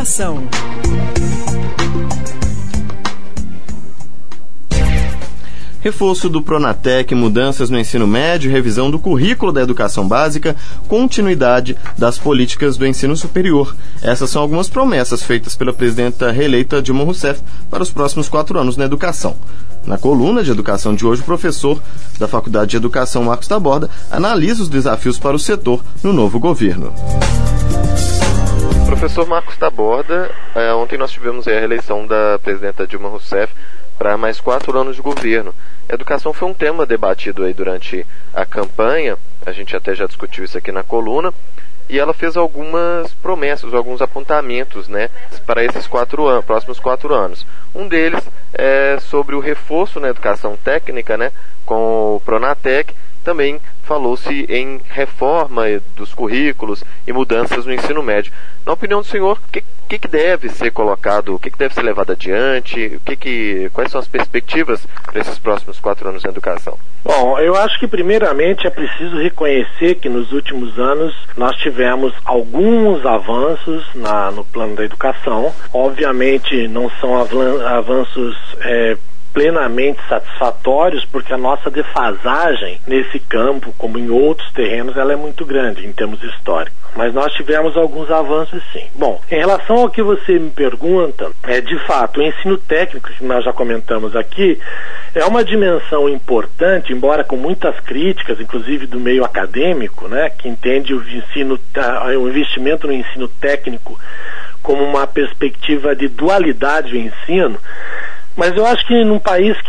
Educação. Reforço do Pronatec, mudanças no ensino médio, revisão do currículo da educação básica, continuidade das políticas do ensino superior. Essas são algumas promessas feitas pela presidenta reeleita Dilma Rousseff para os próximos 4 anos na educação. Na coluna de educação de hoje, o professor da Faculdade de Educação, Marcos Taborda, analisa os desafios para o setor no novo governo. Professor Marcos Taborda, ontem nós tivemos a reeleição da presidenta Dilma Rousseff para mais 4 anos de governo. A educação foi um tema debatido aí durante a campanha, a gente até já discutiu isso aqui na coluna, e ela fez algumas promessas, alguns apontamentos, né, para esses próximos 4 anos. Um deles é sobre o reforço na educação técnica, né, com o Pronatec. Também falou-se em reforma dos currículos e mudanças no ensino médio. Na opinião do senhor, o que deve ser colocado, o que deve ser levado adiante, quais são as perspectivas para esses próximos 4 anos na educação? Bom, eu acho que primeiramente é preciso reconhecer que nos últimos anos nós tivemos alguns avanços no plano da educação. Obviamente não são avanços plenamente satisfatórios, porque a nossa defasagem nesse campo, como em outros terrenos, ela é muito grande em termos históricos. Mas nós tivemos alguns avanços, sim. Bom, em relação ao que você me pergunta, de fato, o ensino técnico, que nós já comentamos aqui, é uma dimensão importante, embora com muitas críticas, inclusive do meio acadêmico, né, que entende o investimento no ensino técnico como uma perspectiva de dualidade do ensino. Mas eu acho que num país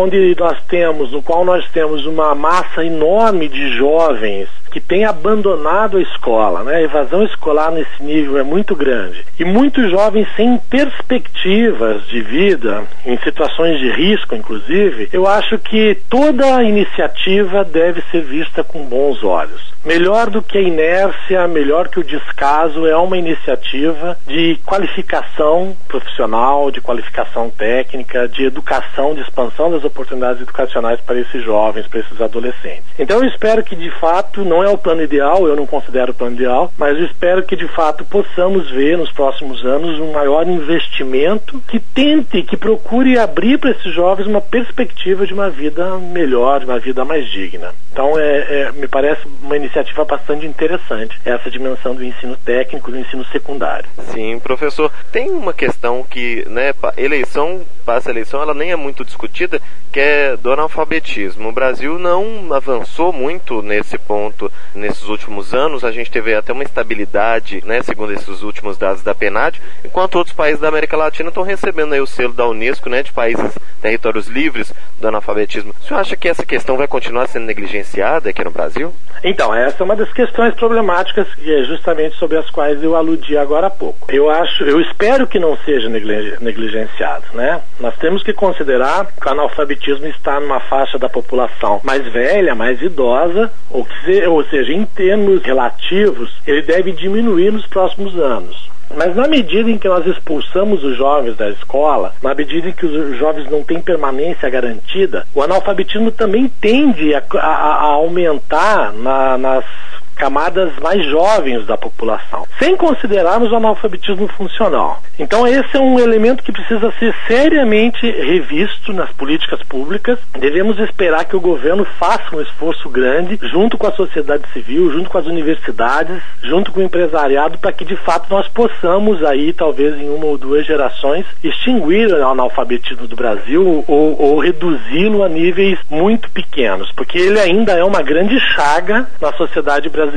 no qual nós temos uma massa enorme de jovens que têm abandonado a escola, né? A evasão escolar nesse nível é muito grande. E muitos jovens sem perspectivas de vida, em situações de risco, inclusive, eu acho que toda iniciativa deve ser vista com bons olhos. Melhor do que a inércia, melhor que o descaso, é uma iniciativa de qualificação profissional, de qualificação técnica, de educação, de expansão das oportunidades educacionais para esses jovens, para esses adolescentes. Então eu espero que de fato, não é o plano ideal, eu não considero o plano ideal, mas eu espero que de fato possamos ver nos próximos anos um maior investimento que procure abrir para esses jovens uma perspectiva de uma vida melhor, de uma vida mais digna. Então me parece uma iniciativa bastante interessante, essa dimensão do ensino técnico, do ensino secundário. Sim, professor, tem uma questão que, né, passa a eleição, ela nem é muito discutida, que é do analfabetismo. O Brasil não avançou muito nesse ponto nesses últimos anos, a gente teve até uma estabilidade, né, segundo esses últimos dados da PNAD, enquanto outros países da América Latina estão recebendo aí o selo da Unesco, né, de países, territórios livres do analfabetismo. O senhor acha que essa questão vai continuar sendo negligenciada aqui no Brasil? Então, essa é uma das questões problemáticas, que é justamente sobre as quais eu aludi agora há pouco. Eu espero que não seja negligenciado, né? Nós temos que considerar que o analfabetismo está numa faixa da população mais velha, mais idosa, ou seja, em termos relativos, ele deve diminuir nos próximos anos. Mas na medida em que nós expulsamos os jovens da escola, na medida em que os jovens não têm permanência garantida, o analfabetismo também tende a aumentar nas camadas mais jovens da população, sem considerarmos o analfabetismo funcional. Então esse é um elemento que precisa ser seriamente revisto nas políticas públicas. Devemos esperar que o governo faça um esforço grande, junto com a sociedade civil, junto com as universidades, junto com o empresariado, para que de fato nós possamos aí, talvez em 1 ou 2 gerações, extinguir o analfabetismo do Brasil ou reduzi-lo a níveis muito pequenos, porque ele ainda é uma grande chaga na sociedade brasileira.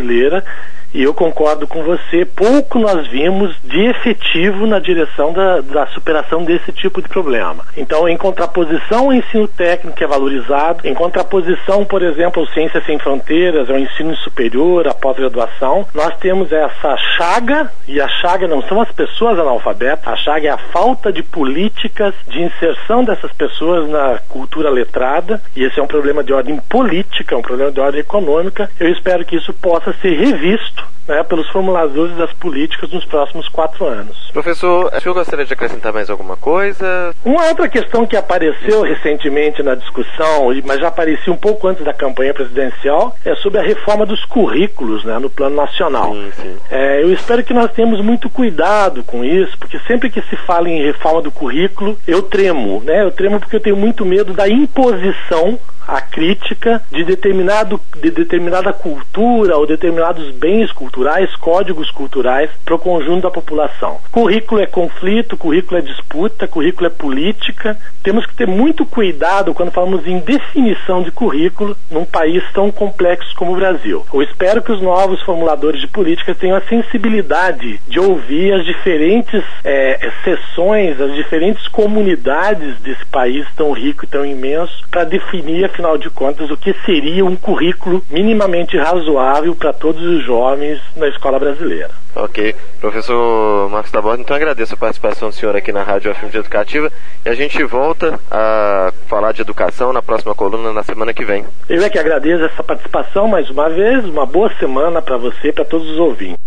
E eu concordo com você, pouco nós vimos de efetivo na direção da superação desse tipo de problema. Então, em contraposição ao ensino técnico, que é valorizado, em contraposição, por exemplo, ao Ciências Sem Fronteiras, ao ensino superior, à pós-graduação, nós temos essa chaga, e a chaga não são as pessoas analfabetas, a chaga é a falta de políticas de inserção dessas pessoas na cultura letrada, e esse é um problema de ordem política, um problema de ordem econômica. Eu espero que isso possa ser revisto né, pelos formuladores das políticas nos próximos 4 anos. Professor, o senhor gostaria de acrescentar mais alguma coisa? Uma outra questão que apareceu recentemente na discussão, mas já aparecia um pouco antes da campanha presidencial, é sobre a reforma dos currículos, né, no plano nacional. Sim. Eu espero que nós tenhamos muito cuidado com isso, porque sempre que se fala em reforma do currículo, eu tremo, né? Eu tremo porque eu tenho muito medo da imposição a crítica de determinada cultura ou determinados bens culturais, códigos culturais para o conjunto da população. Currículo é conflito, currículo é disputa, currículo é política. Temos que ter muito cuidado quando falamos em definição de currículo num país tão complexo como o Brasil. Eu espero que os novos formuladores de política tenham a sensibilidade de ouvir as diferentes seções, as diferentes comunidades desse país tão rico e tão imenso para definir, afinal de contas, o que seria um currículo minimamente razoável para todos os jovens na escola brasileira. Ok. Professor Marcos Taborda, então agradeço a participação do senhor aqui na Rádio UFMG Educativa e a gente volta a falar de educação na próxima coluna na semana que vem. Eu é que agradeço essa participação mais uma vez, uma boa semana para você e para todos os ouvintes.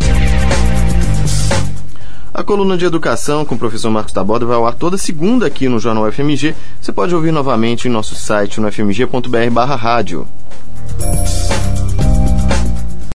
A coluna de educação com o professor Marcos Taborda vai ao ar toda segunda aqui no Jornal UFMG. Você pode ouvir novamente em nosso site no fmg.br/rádio.